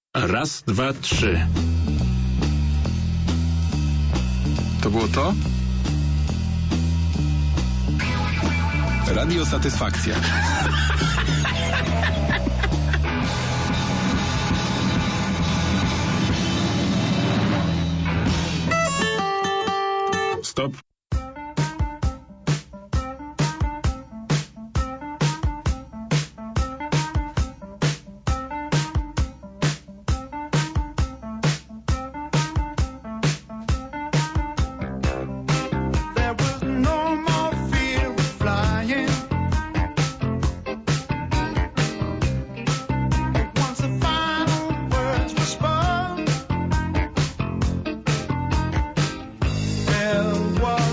Raz, dwa, trzy. To było to? Radio Satysfakcja. Stop. Was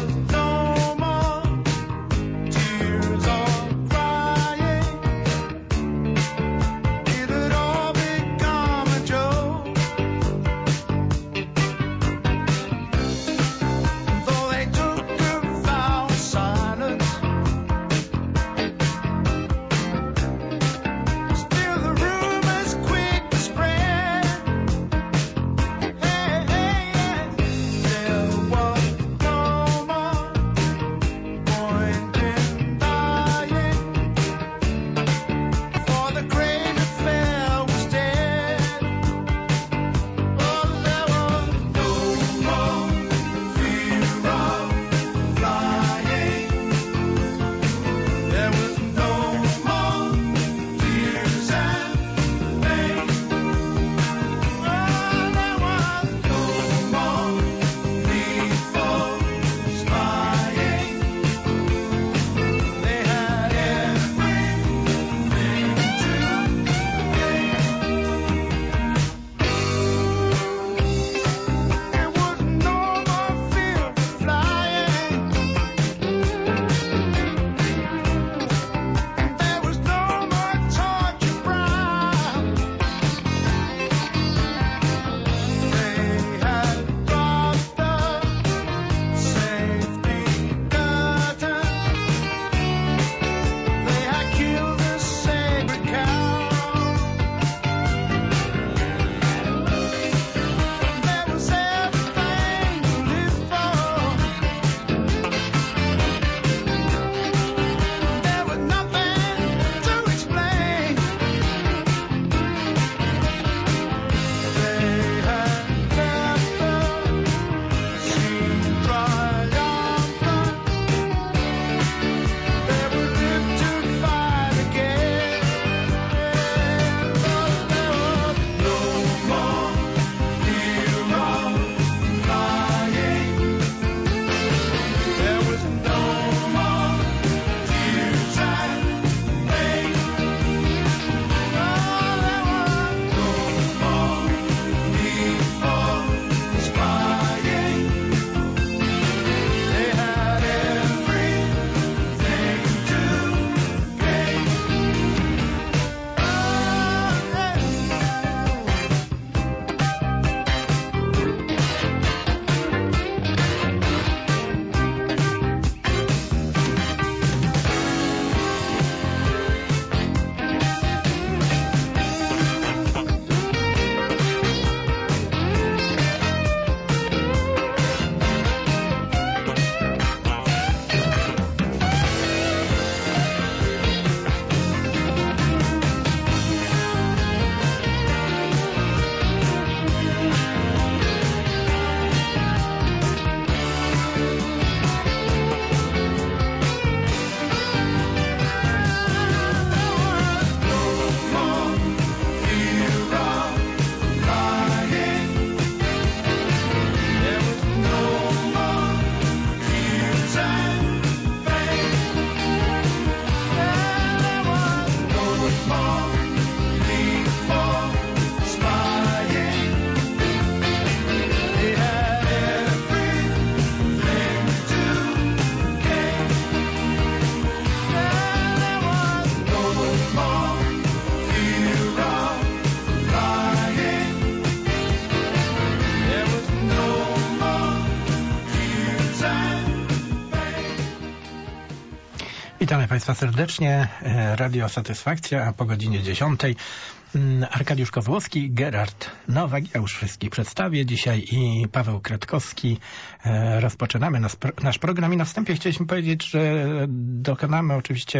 Państwa serdecznie. Radio Satysfakcja, a po godzinie 10. Arkadiusz Kozłowski, Gerard Nowak, ja już wszystkich przedstawię dzisiaj, i Paweł Kretkowski. Rozpoczynamy nasz program i na wstępie chcieliśmy powiedzieć, że dokonamy oczywiście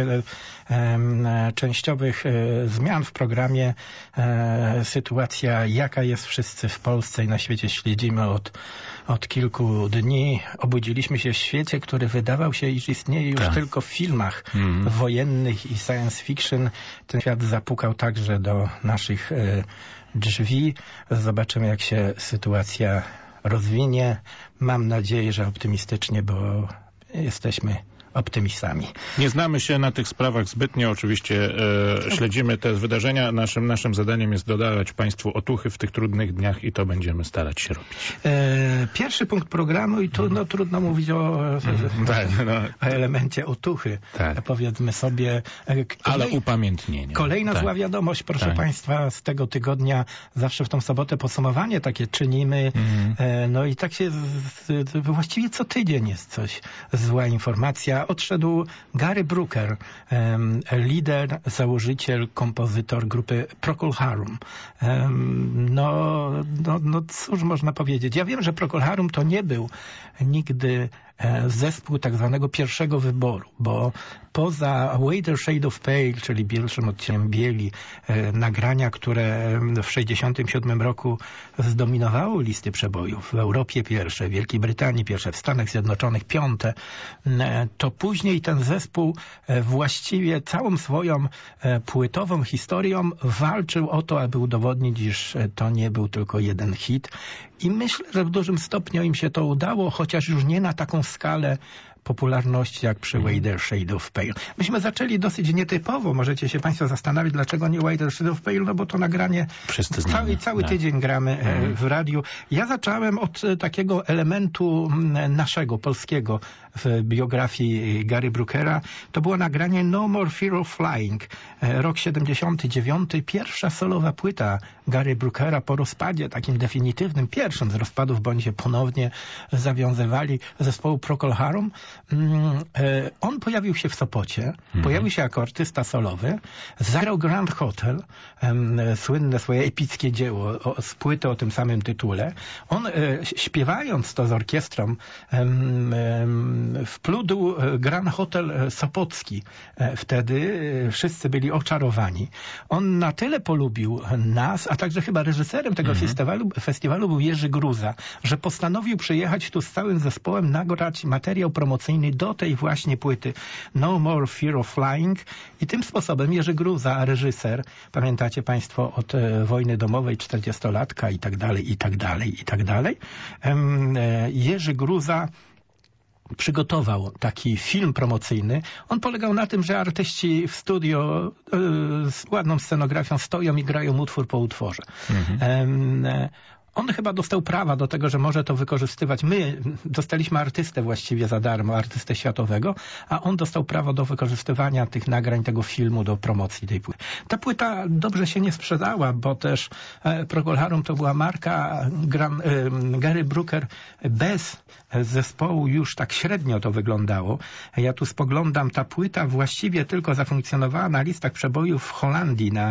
częściowych zmian w programie. Sytuacja jaka jest, wszyscy w Polsce i na świecie śledzimy od kilku dni. Obudziliśmy się w świecie, który wydawał się, iż istnieje już tylko w filmach wojennych i science fiction. Ten świat zapukał także do naszych drzwi. Zobaczymy, jak się sytuacja rozwinie. Mam nadzieję, że optymistycznie, bo jesteśmy optymistami. Nie znamy się na tych sprawach zbytnio, oczywiście śledzimy te wydarzenia. Naszym zadaniem jest dodawać Państwu otuchy w tych trudnych dniach i to będziemy starać się robić. Pierwszy punkt programu i tu trudno mówić o elemencie otuchy. Tak. Powiedzmy sobie. Ale upamiętnienie. Kolejna zła wiadomość, proszę Państwa, z tego tygodnia. Zawsze w tą sobotę podsumowanie takie czynimy. No i tak się właściwie co tydzień jest coś. Zła informacja. Odszedł Gary Brooker, lider, założyciel, kompozytor grupy Procol Harum. No cóż można powiedzieć. Ja wiem, że Procol Harum to nie był nigdy zespół tak zwanego pierwszego wyboru, bo poza Whiter Shade of Pale, czyli bielszym odcieniem bieli, nagrania, które w 1967 roku zdominowało listy przebojów, w Europie pierwsze, w Wielkiej Brytanii pierwsze, w Stanach Zjednoczonych piąte, to później ten zespół właściwie całą swoją płytową historią walczył o to, aby udowodnić, iż to nie był tylko jeden hit. I myślę, że w dużym stopniu im się to udało, chociaż już nie na taką skalę popularności jak przy Whiter Shade of Pale. Myśmy zaczęli dosyć nietypowo. Możecie się Państwo zastanawiać, dlaczego nie Whiter Shade of Pale, no bo to nagranie cały tydzień gramy w radiu. Ja zacząłem od takiego elementu naszego, polskiego w biografii Gary Brookera. To było nagranie No More Fear of Flying. Rok 79. Pierwsza solowa płyta Gary Brookera po rozpadzie, takim definitywnym, pierwszym z rozpadów, bo oni się ponownie zawiązywali, zespołu Procol Harum. On pojawił się w Sopocie, pojawił się jako artysta solowy, zagrał Grand Hotel, słynne swoje epickie dzieło z płyty o tym samym tytule. On śpiewając to z orkiestrą wplódł Grand Hotel Sopocki. Wtedy wszyscy byli oczarowani. On na tyle polubił nas, a także chyba reżyserem tego festiwalu był Jerzy Gruza, że postanowił przyjechać tu z całym zespołem, nagrać materiał promocyjny do tej właśnie płyty No More Fear of Flying, i tym sposobem Jerzy Gruza, reżyser, pamiętacie Państwo od wojny domowej, 40-latka i tak dalej. Jerzy Gruza przygotował taki film promocyjny. On polegał na tym, że artyści w studio z ładną scenografią stoją i grają utwór po utworze. On chyba dostał prawa do tego, że może to wykorzystywać. My dostaliśmy artystę właściwie za darmo, artystę światowego, a on dostał prawo do wykorzystywania tych nagrań, tego filmu do promocji tej płyty. Ta płyta dobrze się nie sprzedała, bo też Procol Harum to była marka. Gary Brooker bez zespołu już tak średnio to wyglądało. Ja tu spoglądam, ta płyta właściwie tylko zafunkcjonowała na listach przebojów w Holandii na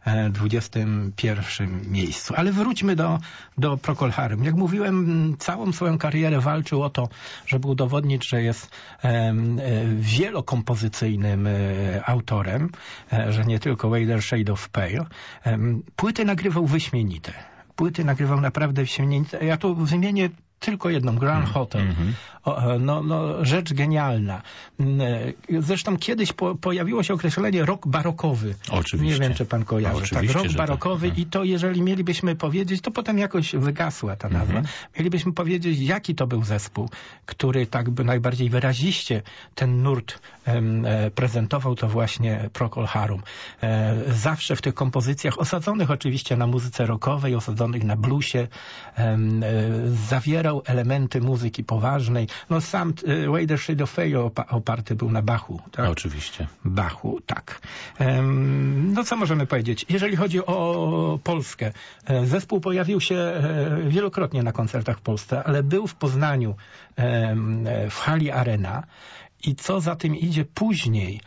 21 miejscu. Ale wróćmy do Procol Harum. Jak mówiłem, całą swoją karierę walczył o to, żeby udowodnić, że jest wielokompozycyjnym autorem, że nie tylko Whiter Shade of Pale. Płyty nagrywał wyśmienite. Płyty nagrywał naprawdę wyśmienite. Ja tu wymienię tylko jedną, Grand Hotel. Rzecz genialna. Zresztą kiedyś pojawiło się określenie rok barokowy. Oczywiście. Nie wiem, czy pan kojarzy. Tak, rok barokowy tak. I to, jeżeli mielibyśmy powiedzieć, to potem jakoś wygasła ta nazwa. Mielibyśmy powiedzieć, jaki to był zespół, który tak by najbardziej wyraziście ten nurt prezentował, to właśnie Procol Harum. Zawsze w tych kompozycjach osadzonych oczywiście na muzyce rockowej, osadzonych na bluesie, zawierał elementy muzyki poważnej. No sam Whiter Shade of Pale oparty był na Bachu. Tak? Oczywiście. Bachu, tak. No co możemy powiedzieć? Jeżeli chodzi o Polskę, zespół pojawił się wielokrotnie na koncertach w Polsce, ale był w Poznaniu w hali Arena I co za tym idzie później,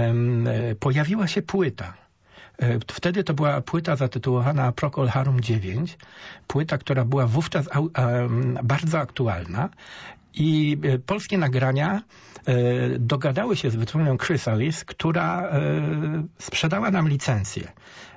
pojawiła się płyta. Wtedy to była płyta zatytułowana Procol Harum 9. Płyta, która była wówczas bardzo aktualna. I polskie nagrania dogadały się z wytwórnią Chrysalis, która sprzedała nam licencję.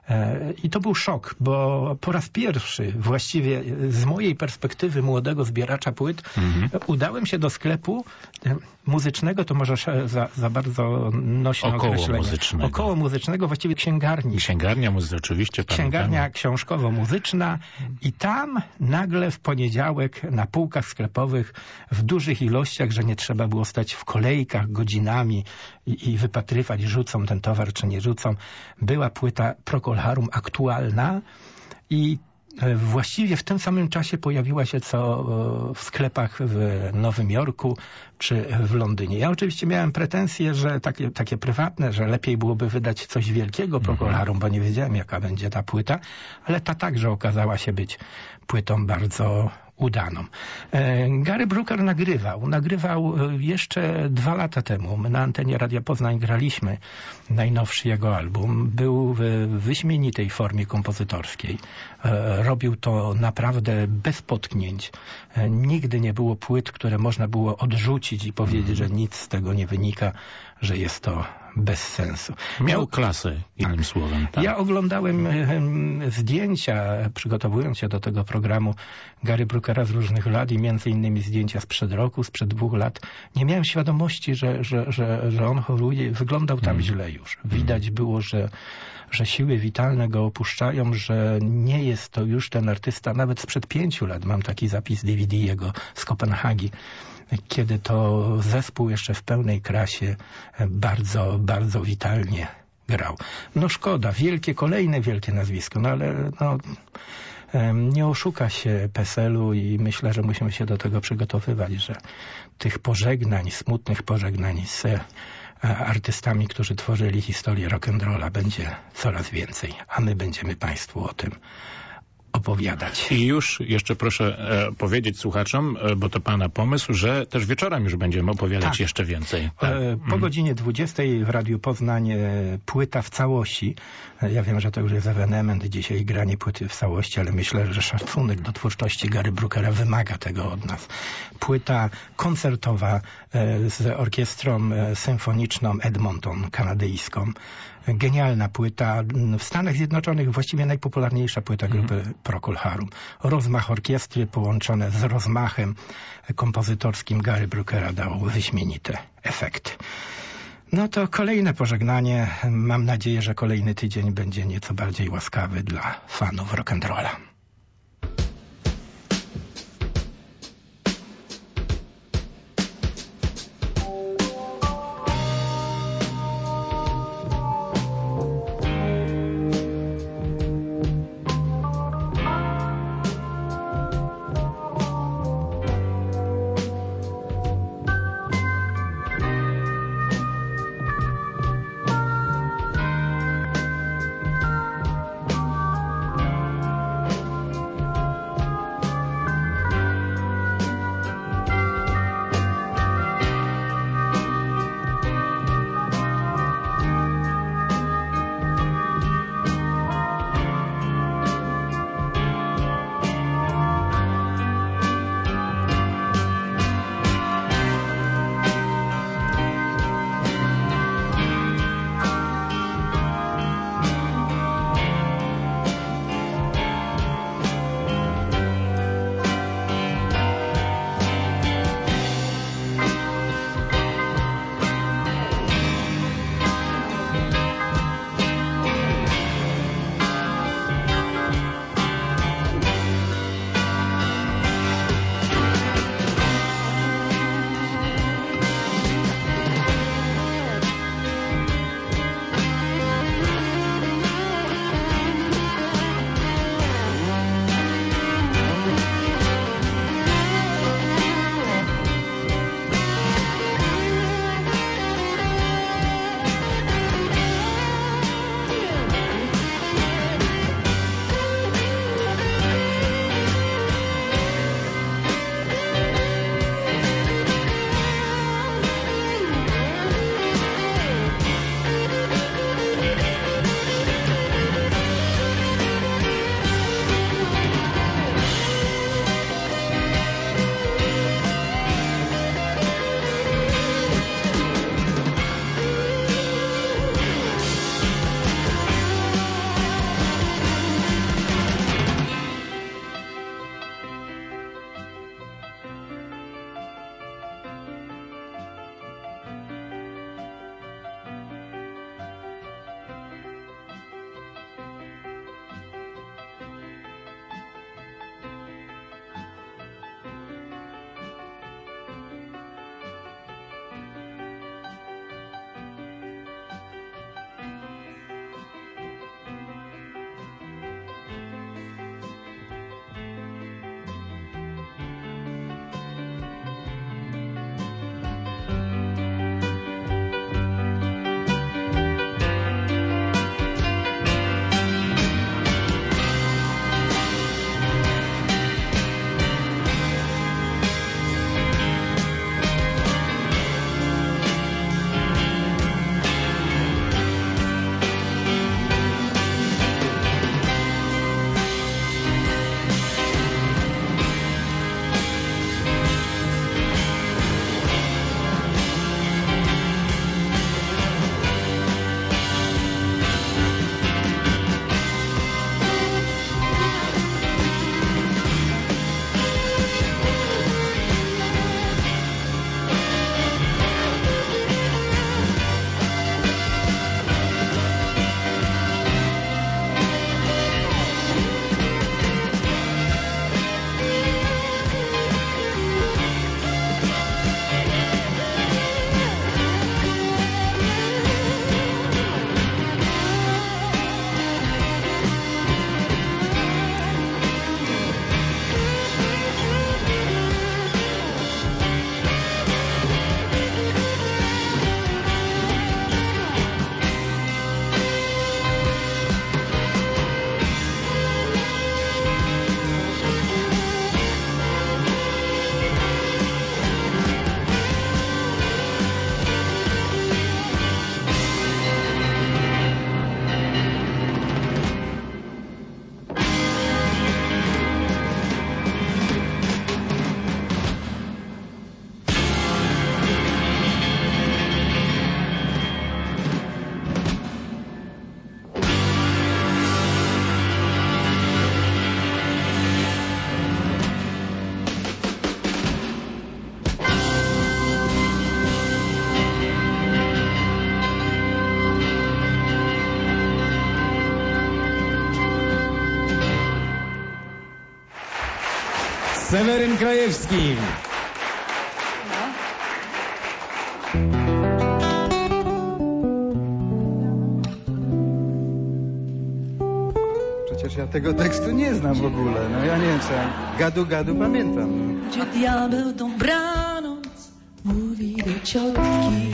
I to był szok, bo po raz pierwszy właściwie z mojej perspektywy młodego zbieracza płyt udałem się do sklepu muzycznego, to może za bardzo nośne określenie. Około muzycznego, właściwie księgarni. Księgarnia muzyczna, oczywiście. Księgarnia książkowo-muzyczna i tam nagle w poniedziałek na półkach sklepowych w dużych ilościach, że nie trzeba było stać w kolejkach godzinami i wypatrywać, rzucą ten towar czy nie rzucą, była płyta Procol Harum aktualna i właściwie w tym samym czasie pojawiła się co w sklepach w Nowym Jorku czy w Londynie. Ja oczywiście miałem pretensje, że takie prywatne, że lepiej byłoby wydać coś wielkiego Procol Harum, bo nie wiedziałem, jaka będzie ta płyta, ale ta także okazała się być płytą bardzo udaną. Gary Brooker nagrywał jeszcze 2 lata temu. My na antenie Radia Poznań graliśmy najnowszy jego album. Był w wyśmienitej formie kompozytorskiej. Robił to naprawdę bez potknięć. Nigdy nie było płyt, które można było odrzucić i powiedzieć, że nic z tego nie wynika, że jest to bez sensu. Miał klasę, innym słowem. Tak. Ja oglądałem zdjęcia, przygotowując się do tego programu Gary Brookera z różnych lat i między innymi zdjęcia sprzed roku, sprzed 2 lat. Nie miałem świadomości, że on choruje. Wyglądał tam źle już. Widać było, że siły witalne go opuszczają, że nie jest to już ten artysta nawet sprzed 5 lat. Mam taki zapis DVD jego z Kopenhagi, kiedy to zespół jeszcze w pełnej krasie bardzo, bardzo witalnie grał. No szkoda, kolejne wielkie nazwisko, no ale nie oszuka się PESEL-u i myślę, że musimy się do tego przygotowywać, że tych pożegnań, smutnych pożegnań z artystami, którzy tworzyli historię rock'n'rolla, będzie coraz więcej, a my będziemy Państwu o tym opowiadać. I już jeszcze proszę powiedzieć słuchaczom, bo to Pana pomysł, że też wieczorem już będziemy opowiadać jeszcze więcej. Tak. Po godzinie 20 w Radiu Poznań płyta w całości. Ja wiem, że to już jest ewenement dzisiaj granie płyty w całości, ale myślę, że szacunek do twórczości Gary Brookera wymaga tego od nas. Płyta koncertowa z orkiestrą symfoniczną Edmonton, kanadyjską. Genialna płyta. W Stanach Zjednoczonych właściwie najpopularniejsza płyta grupy Procol Harum. Rozmach orkiestry połączone z rozmachem kompozytorskim Gary Brookera dał wyśmienite efekty. No to kolejne pożegnanie. Mam nadzieję, że kolejny tydzień będzie nieco bardziej łaskawy dla fanów rock'n'rolla. Seweryn Krajewski. Przecież ja tego tekstu nie znam w ogóle. No ja nie wiem, co ja gadu gadu pamiętam. Gdzie diabeł dobranoc mówi do ciotki,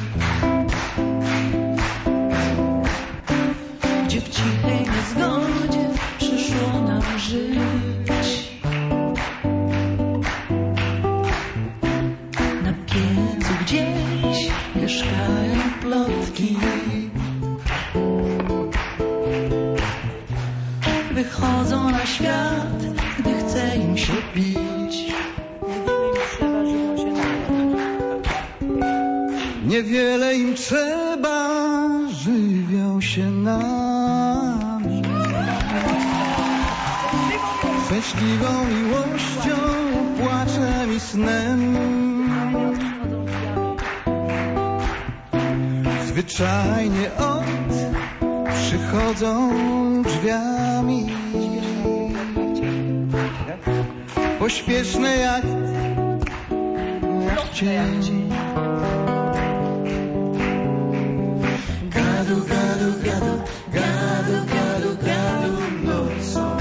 gdzie w cichej niezgodzie przyszło nam żyć. Na piecu gdzieś mieszkają plotki. Wychodzą na świat, gdy chce im się pić. Niewiele im trzeba, żywią się nami. Szczęśliwą miłością, płaczem i snem. Zwyczajnie przychodzą drzwiami. Pośpieszne jak cień. Gadu, gadu, gadu, gadu, gadu, gadu nocą.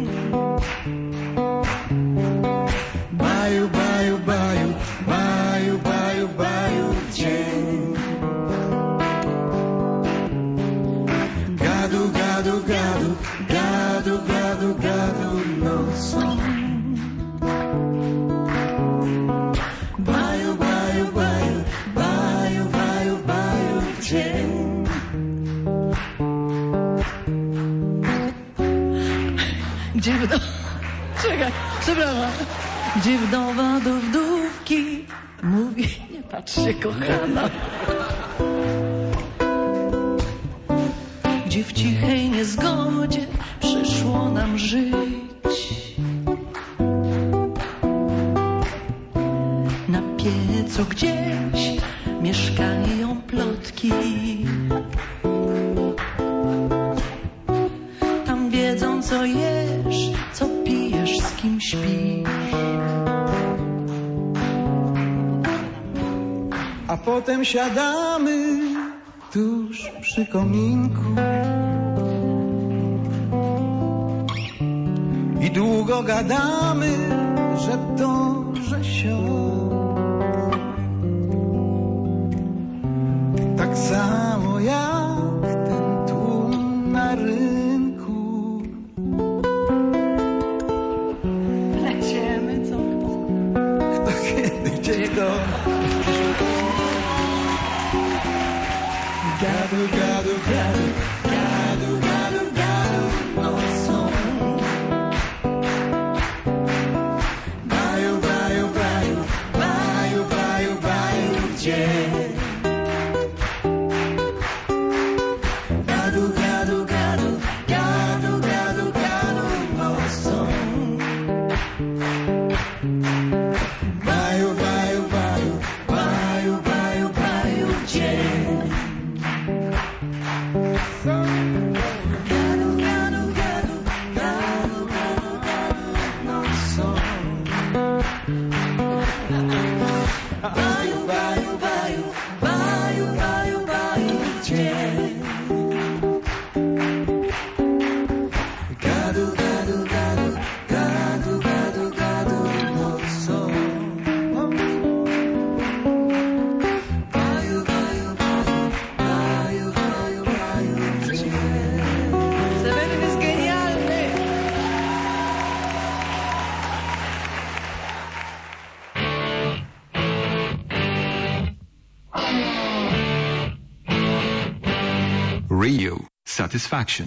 Baju, baju, baju, baju, baju, baju dzień. Gadu, gadu, gadu, gadu, gadu, gadu nocą. Baju, baju, baju, baju, baju, baju dzień. Gdzie Czekaj, przepraszam. Gdzie wdowa do wdówki mówi, nie patrz się kochana. Gdzie w cichej niezgodzie przyszło nam żyć. Na piecu gdzieś mieszkają plotki. Tam wiedzą, co jesz, co pijesz, z kim śpisz. A potem siadamy tuż przy kominku i długo gadamy, że to, że sio. Tak samo jak ten tłum na rynku. Lecimy, co? Kto kiedy, gdzie kto. Gadu, gadu, gadu, gadu, gadu, gadu nocą. Baju, baju, baju, baju, baju, baju dzień. Gadu, gadu, gadu, gadu, gadu, gadu nocą. Baju, baju, baju, baju, baju, baju dzień. Gadu, gadu, gadu, gadu, gadu, gadu nocą. Baju, baju, baju, baju, baju, baju dzień. Gadu, gadu, gadu, gadu, gadu, gadu nocą. Baju, baju, baju, baju, baju, baju dzień. Seweryn jest genialny. Radio Satisfaction.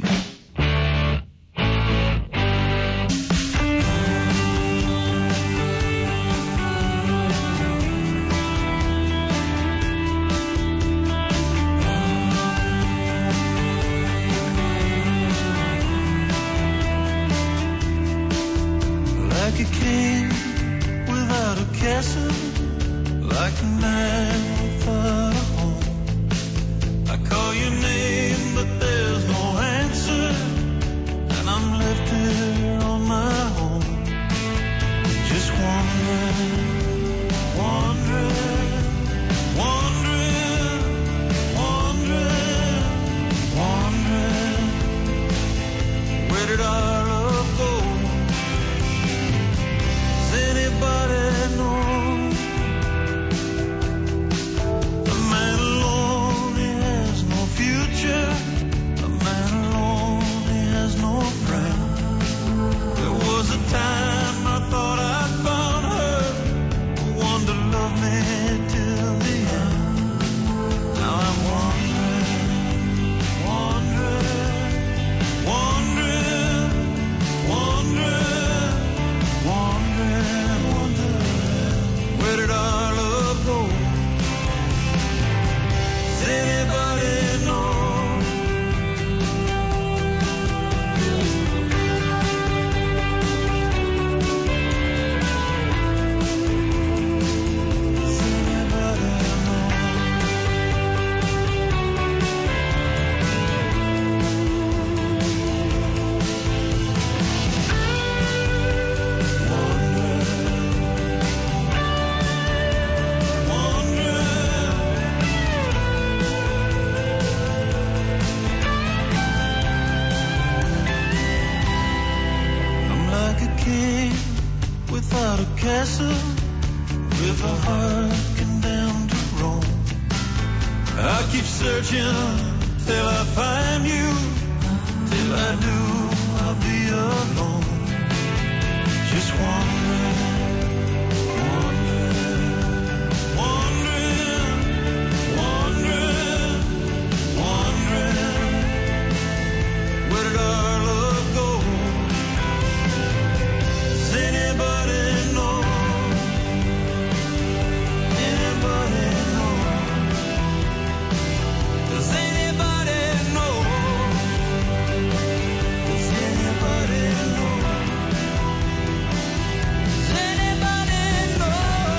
Like a king without a castle, like a man without a home. I call your name, but there's no answer, and I'm left here on my own. a king without a castle, with a heart condemned to roam. I'll keep searching till I find you. Till I do, I'll be alone. Just wandering, wandering, wandering, wandering, wandering. Where did our love go? Does anybody know? Anybody know? Does anybody know? Does anybody know? Does anybody know?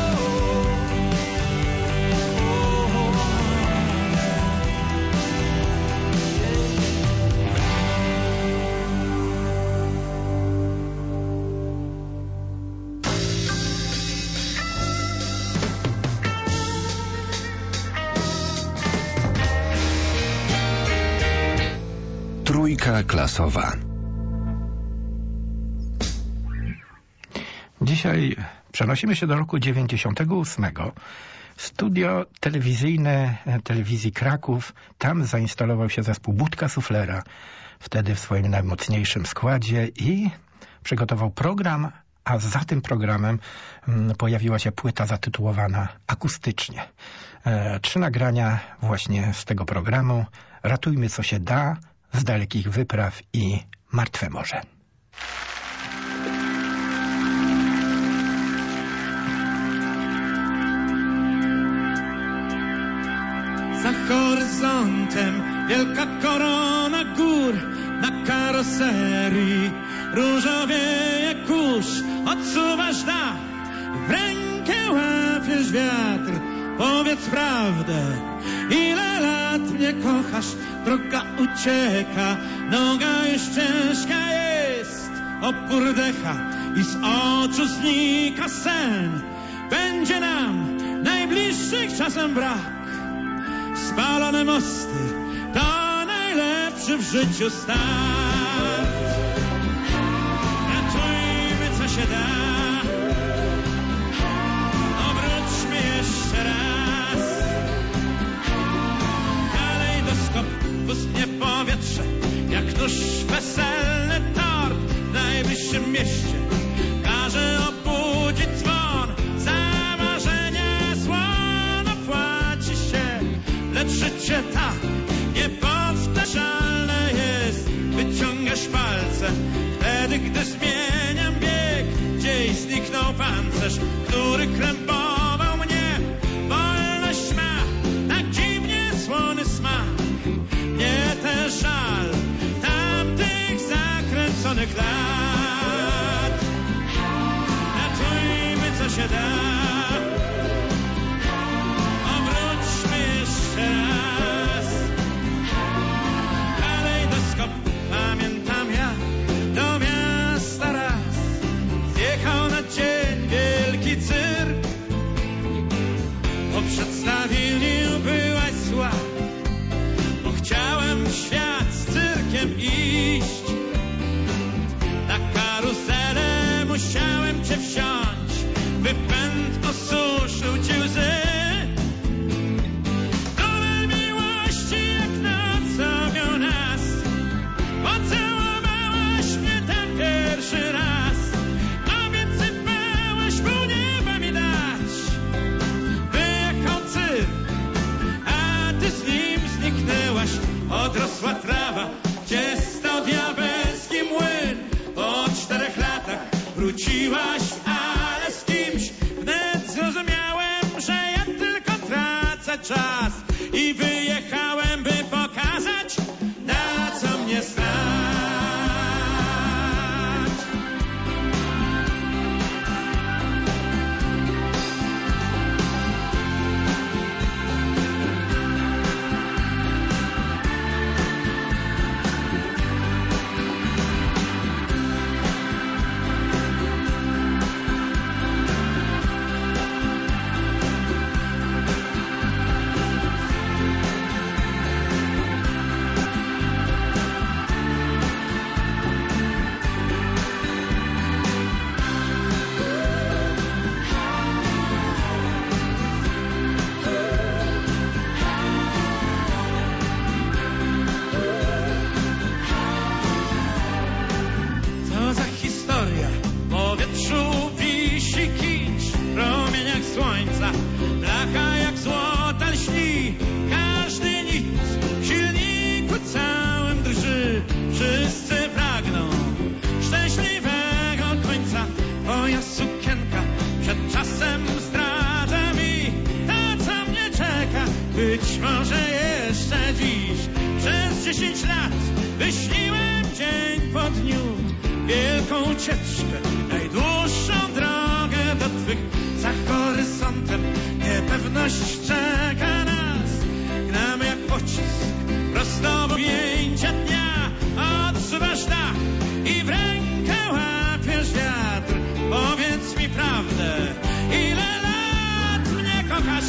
Trójka klasowa. Dzisiaj przenosimy się do roku 98. Studio telewizyjne telewizji Kraków. Tam zainstalował się zespół Budka Suflera. Wtedy w swoim najmocniejszym składzie i przygotował program, a za tym programem pojawiła się płyta zatytułowana Akustycznie. 3 nagrania właśnie z tego programu. Ratujmy co się da, Z dalekich wypraw i Martwe morze. Za horyzontem wielka korona gór, na karoserii różowieje kurz. Odsuwasz dach, w rękę łapiesz wiatr. Powiedz prawdę, ile lat mnie kochasz? Droga ucieka, noga już ciężka jest. Opór decha i z oczu znika sen. Będzie nam najbliższych czasem brak. Spalone mosty to najlepszy w życiu start. Ratujmy co się da. Obróćmy jeszcze raz. Kalejdoskop pustnie powietrze, jak nóż weselny tort w najbliższym mieście. Każe obudzić dzwon, za marzenie słono płaci się. Lecz życie tak niepowtarzalne jest. Wyciągasz palce wtedy, gdy zmieniam bieg. Gdzieś zniknął pancerz, który krępował mnie. Wolność ma tak dziwnie słony smak. Nie ten żal tamtych zakręconych lat. Ratujmy co się da. Obróćmy jeszcze raz. Kalejdoskop, pamiętam ja, do miasta raz zjechał na dzień wielki cyrk. Po przedstawieniu byłaś zła, bo chciałem w świat z cyrkiem iść. Na karuzelę musiałem cię wsiąść, by pęd osuszył ci łzy. Tunel miłości jak noc owiał nas. Pocałowałaś mnie tam pierwszy raz. Obiecywałaś pół nieba mi dać. Wyjechał cyrk, a ty z nim zniknęłaś. Odrosła trawa, gdzie stał diabelski młyn. Po 4 latach wróciłaś, ale z kimś. Wnet zrozumiałem, że ja tylko tracę czas. I wyjechałem, by pokazać, na co mnie stać. 10 lat wyśniłem dzień po dniu wielką ucieczkę, najdłuższą drogę do twych. Za horyzontem niepewność czeka nas. Gnamy jak pocisk prosto w objęcia dnia. Odsuwasz dach i w rękę łapiesz wiatr. Powiedz mi prawdę, ile lat mnie kochasz?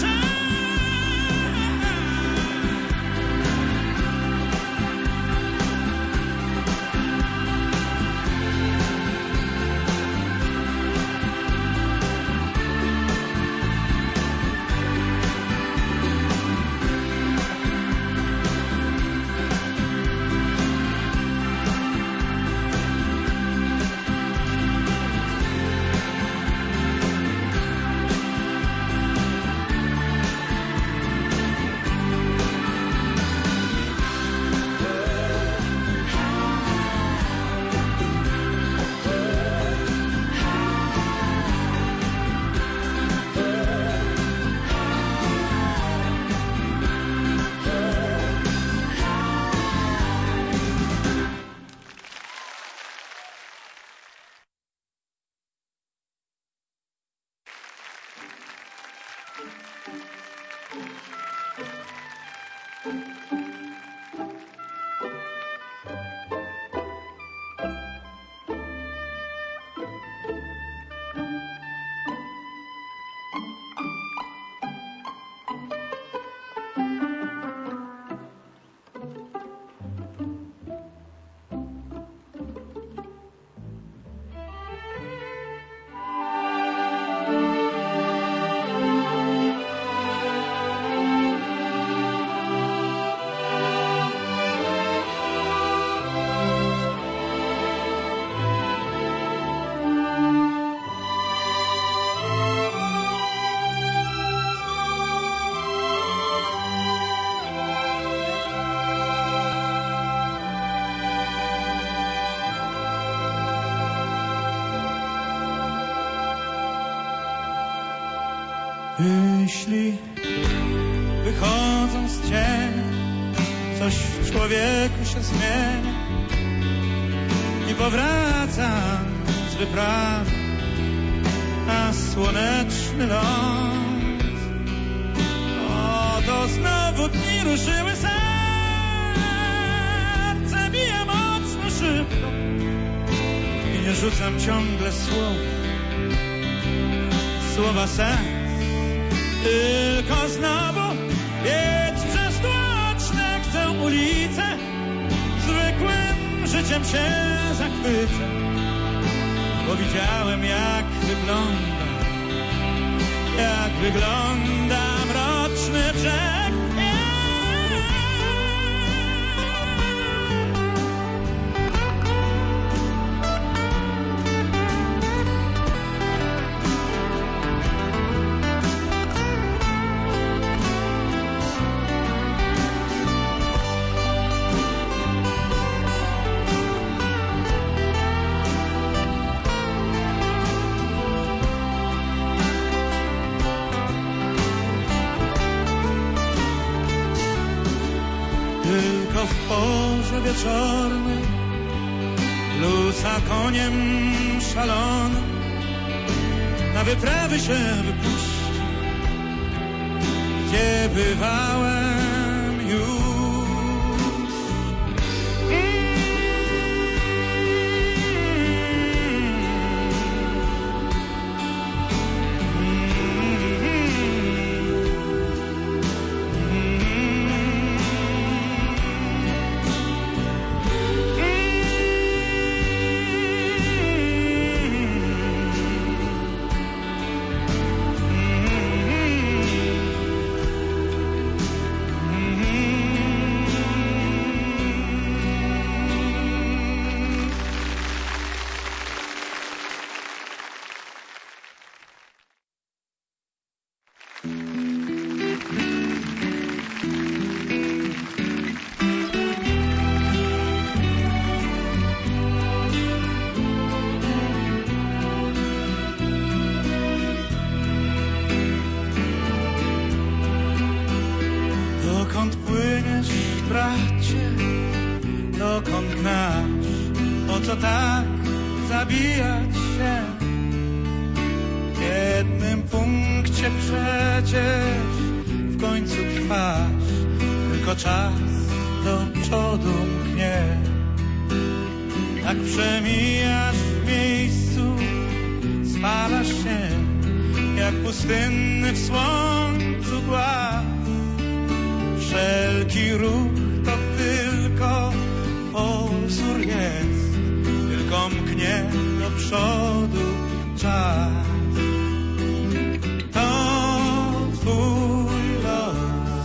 Myśli wychodzą z cienia, coś w człowieku się zmienia i powracam z wyprawy na słoneczny ląd. Oto znowu dni ruszyły, serce bije mocno, szybko i nie rzucam ciągle słowa sens. Tylko znowu biec przez tłoczne chcę ulice, zwykłym życiem się zachwycę, bo widziałem jak wygląda mroczny brzeg. Tylko w porze wieczornej lusa koniem szalony na wyprawy się wypuści, gdzie bywałem już. Dokąd płyniesz, bracie? Dlaczego tak zabijać się? W jednym punkcie przecież w końcu trwasz, tylko czas do przodu mknie. Tak przemijasz w miejscu, spalasz się jak pustynny w słońcu głaz. Wszelki ruch to tylko pozór jest, tylko mknie do przodu czas. To twój los,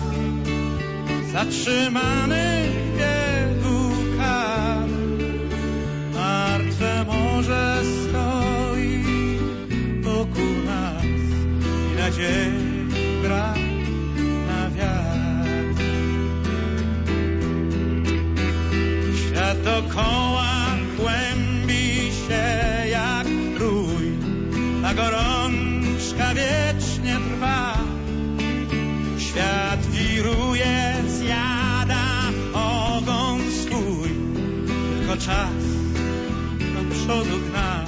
zatrzymany w biegu kar. Martwe morze stoi wokół nas i nadziei brak na wiatr. Świat dookoła kłębi się jak rój, a gorączka wiecznie trwa. Świat wiruje, zjada ogon swój, tylko czas do przodu gna.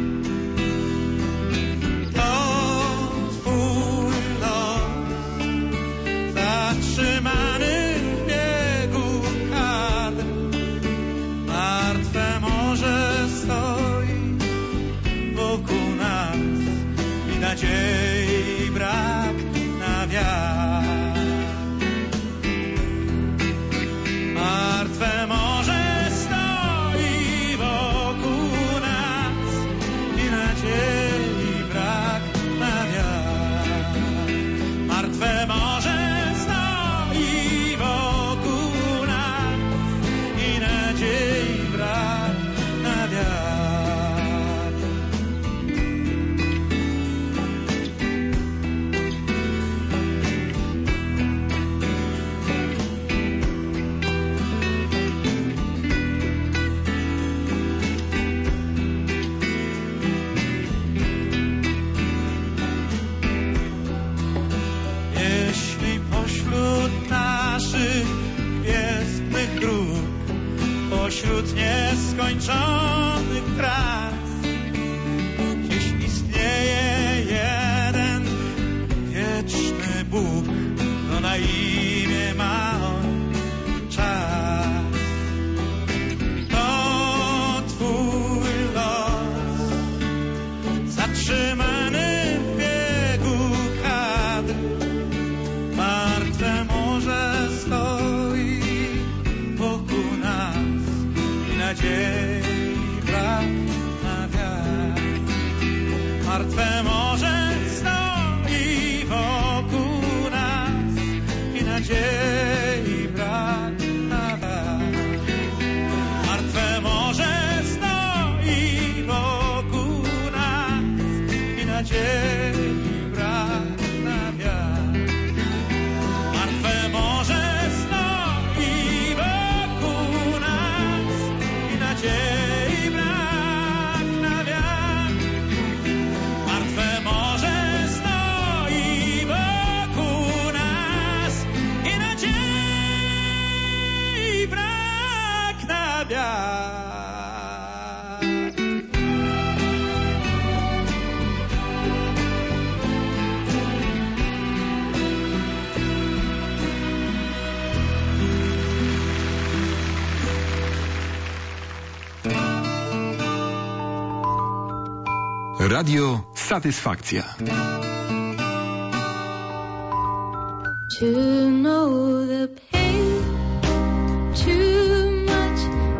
To twój los, zatrzymany w biegu kadr. Martwe morze stoi wokół nas i nadziei brak na wiatr. Martwe morze stoi wokół nas i nadziei brak na wiatr. Martwe morze stoi wokół nas i nadziei brak na wiatr. Jeśli pośród naszych gwiezdnych dróg, pośród nieskończonych tras, gdzieś istnieje jeden wieczny Bóg, to na imię ma on czas. To twój los, zatrzymany w biegu kadr. Martwe morze stoi wokół nas i nadziei brak na wiatr. Martwe morze stoi wokół nas i nadziei brak na wiatr. Martwe morze stoi wokół nas i nadziei brak na wiatr. Martwe morze stoi wokół nas i nadziei brak na wiatr. Martwe morze stoi wokół nas i nadziei brak na wiatr. Radio Satysfakcja. To know the pain, too much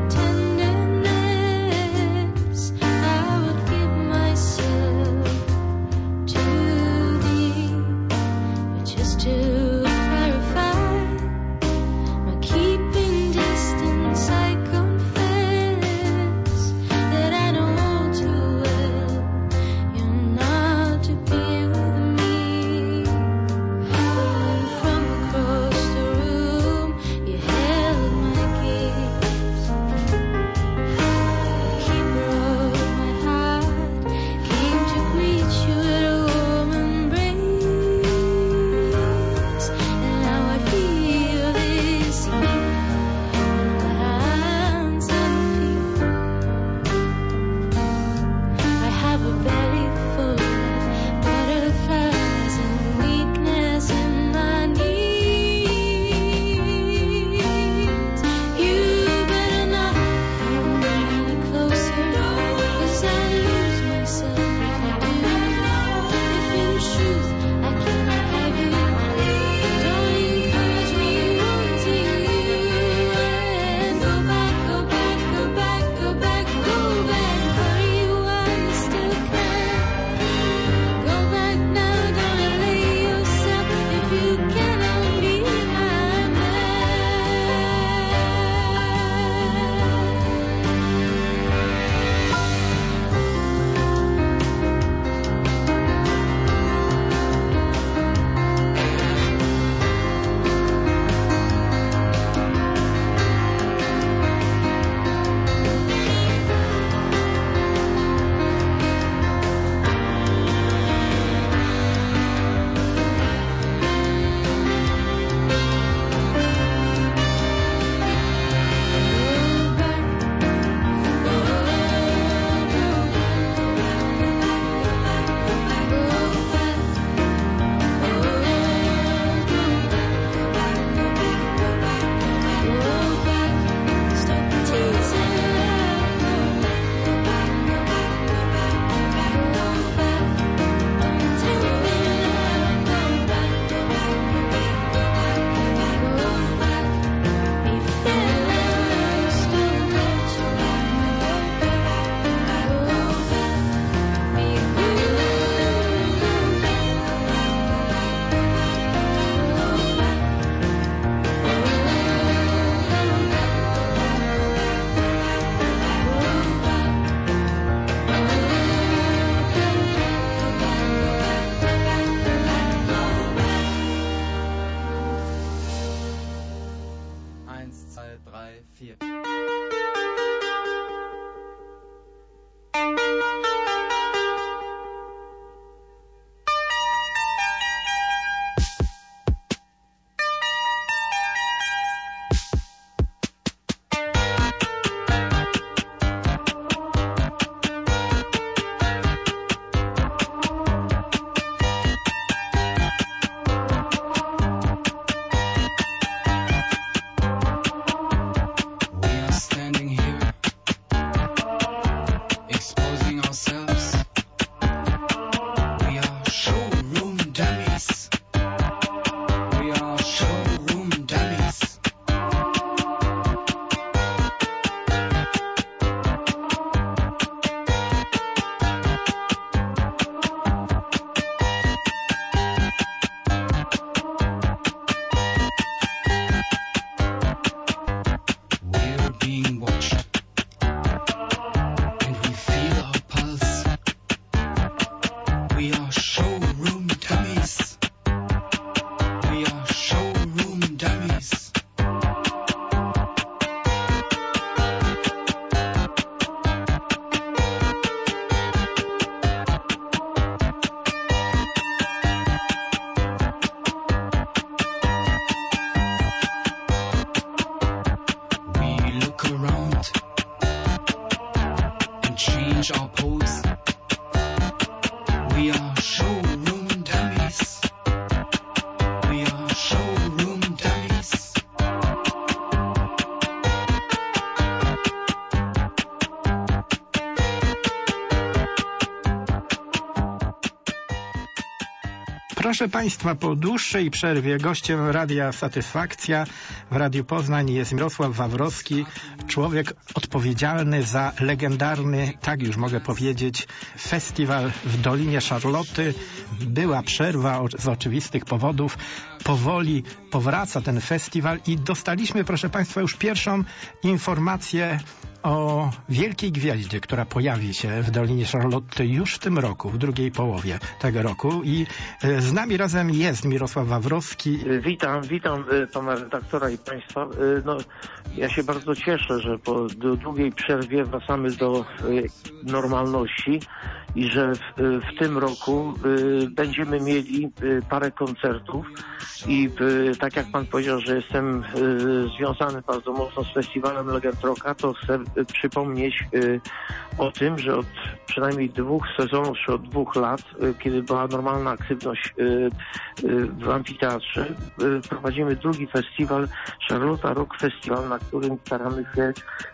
tenderness, I would give myself to thee, but just to clarify my keeping distance, I confess that I know too well you're not to be with me. From across the room We are showroom dummies. We are showroom dummies. We look around and change our pose. We are showroom dummies. We are showroom dummies. Proszę Państwa, po dłuższej przerwie gościem Radia Satysfakcja w Radiu Poznań jest Mirosław Wawrowski, człowiek odpowiedzialny za legendarny, tak już mogę powiedzieć, festiwal w Dolinie Szarloty. Była przerwa z oczywistych powodów. Powoli powraca ten festiwal i dostaliśmy, proszę Państwa, już pierwszą informację o wielkiej gwiaździe, która pojawi się w Dolinie Szarloty już w tym roku, w drugiej połowie tego roku. I z nami razem jest Mirosław Wawrowski. Witam pana redaktora i państwa. No, ja się bardzo cieszę, że po długiej przerwie wracamy do normalności i że w tym roku będziemy mieli parę koncertów i tak jak pan powiedział, że jestem związany bardzo mocno z festiwalem Legend Rocka, to chcę przypomnieć o tym, że od przynajmniej 2 sezonów, czy od 2 lat, kiedy była normalna aktywność w amfiteatrze, prowadzimy drugi festiwal, Charlotta Rock Festival, na którym staramy się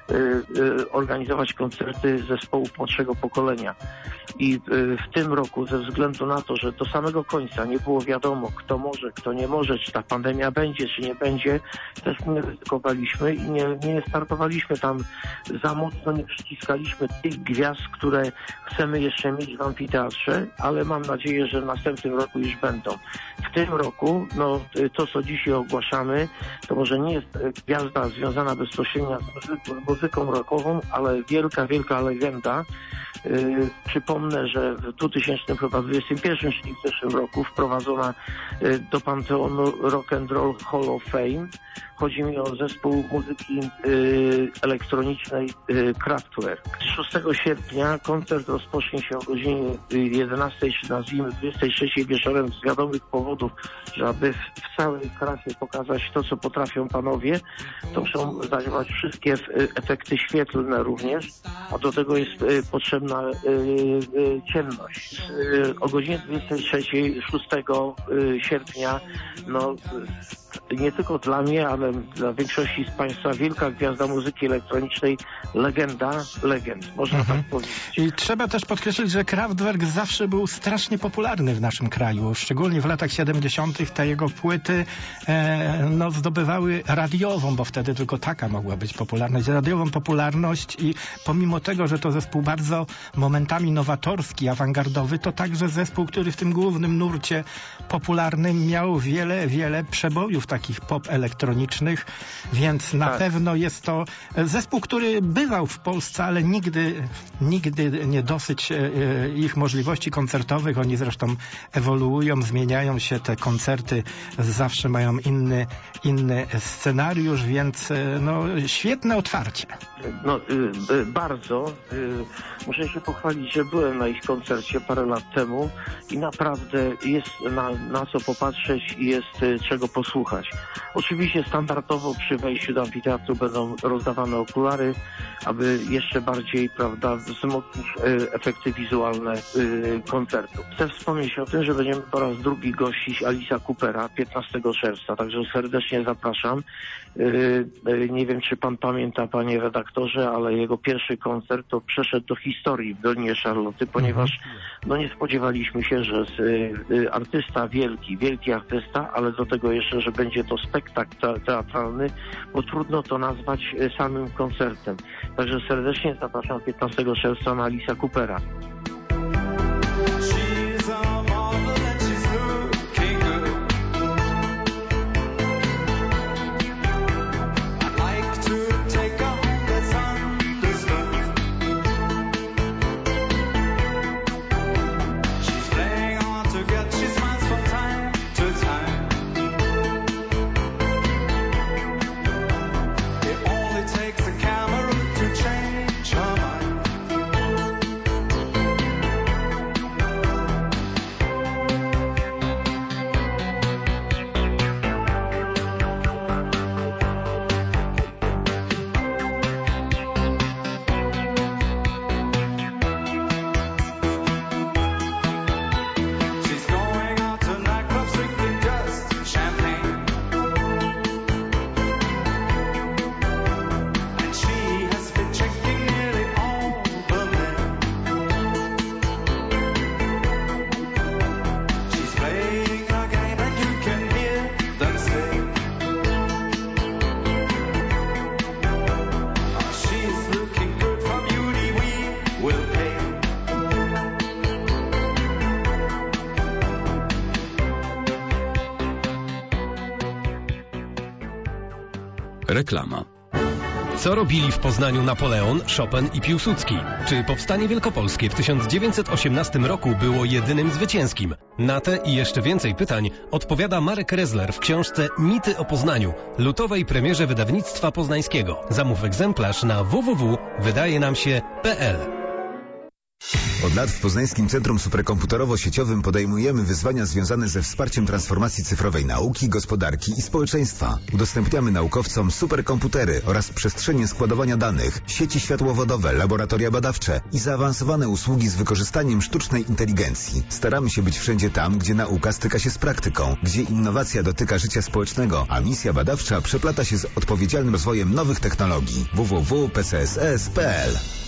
organizować koncerty zespołów młodszego pokolenia. I w tym roku, ze względu na to, że do samego końca nie było wiadomo, kto może, kto nie może, czy ta pandemia będzie, czy nie będzie, też nie ryzykowaliśmy i nie startowaliśmy tam za mocno, nie przyciskaliśmy tych gwiazd, które chcemy jeszcze mieć w amfiteatrze, ale mam nadzieję, że w następnym roku już będą. W tym roku, no to co dzisiaj ogłaszamy, to może nie jest gwiazda związana bezpośrednio z muzyką rockową, ale wielka legenda. Przypomnę, że w 2021, czyli w zeszłym roku, wprowadzona do Panteonu Rock and Roll Hall of Fame. Chodzi mi o zespół muzyki elektronicznej Kraftwerk. 6 sierpnia koncert rozpocznie się o godzinie 11, czy nazwijmy 23 wieczorem z wiadomych powodów, że aby w całej krasie pokazać to, co potrafią panowie, to muszą zadziałać wszystkie efekty świetlne również, a do tego jest potrzebna ciemność. O godzinie 23, 6 sierpnia, no nie tylko dla mnie, ale dla większości z Państwa wielka gwiazda muzyki elektronicznej, legenda legend, można tak powiedzieć. I trzeba też podkreślić, że Kraftwerk zawsze był strasznie popularny w naszym kraju, szczególnie w latach 70. te jego płyty zdobywały radiową, bo wtedy tylko taka mogła być popularność, radiową popularność i pomimo tego, że to zespół bardzo momentami nowatorski, awangardowy, to także zespół, który w tym głównym nurcie popularnym miał wiele przebojów takich pop elektronicznych, więc na pewno jest to zespół, który bywał w Polsce, ale nigdy nie dosyć ich możliwości koncertowych. Oni zresztą ewoluują, zmieniają się, te koncerty zawsze mają inny scenariusz, więc świetne otwarcie. Bardzo. Muszę się pochwalić, że byłem na ich koncercie parę lat temu i naprawdę jest na co popatrzeć i jest czego posłuchać. Oczywiście standardowo przy wejściu do amfiteatru będą rozdawane okulary, aby jeszcze bardziej, wzmocnić efekty wizualne koncertu. Chcę wspomnieć o tym, że będziemy po raz drugi gościć Alice'a Coopera 15 czerwca, także serdecznie zapraszam. Nie wiem, czy pan pamięta, panie redaktorze, ale jego pierwszy koncert to przeszedł do historii w Dolinie Szarloty, ponieważ nie spodziewaliśmy się, że artysta wielki artysta, ale do tego jeszcze, że będzie to spektakl teatralny, bo trudno to nazwać samym koncertem. Także serdecznie zapraszam 15 czerwca na Alice'a Coopera. She's Reklama. Co robili w Poznaniu Napoleon, Chopin i Piłsudski? Czy powstanie wielkopolskie w 1918 roku było jedynym zwycięskim? Na te i jeszcze więcej pytań odpowiada Marek Rezler w książce Mity o Poznaniu, lutowej premierze wydawnictwa poznańskiego. Zamów egzemplarz na www.wydajenamsie.pl. Od lat w Poznańskim Centrum Superkomputerowo-Sieciowym podejmujemy wyzwania związane ze wsparciem transformacji cyfrowej nauki, gospodarki i społeczeństwa. Udostępniamy naukowcom superkomputery oraz przestrzenie składowania danych, sieci światłowodowe, laboratoria badawcze i zaawansowane usługi z wykorzystaniem sztucznej inteligencji. Staramy się być wszędzie tam, gdzie nauka styka się z praktyką, gdzie innowacja dotyka życia społecznego, a misja badawcza przeplata się z odpowiedzialnym rozwojem nowych technologii. www.pcss.pl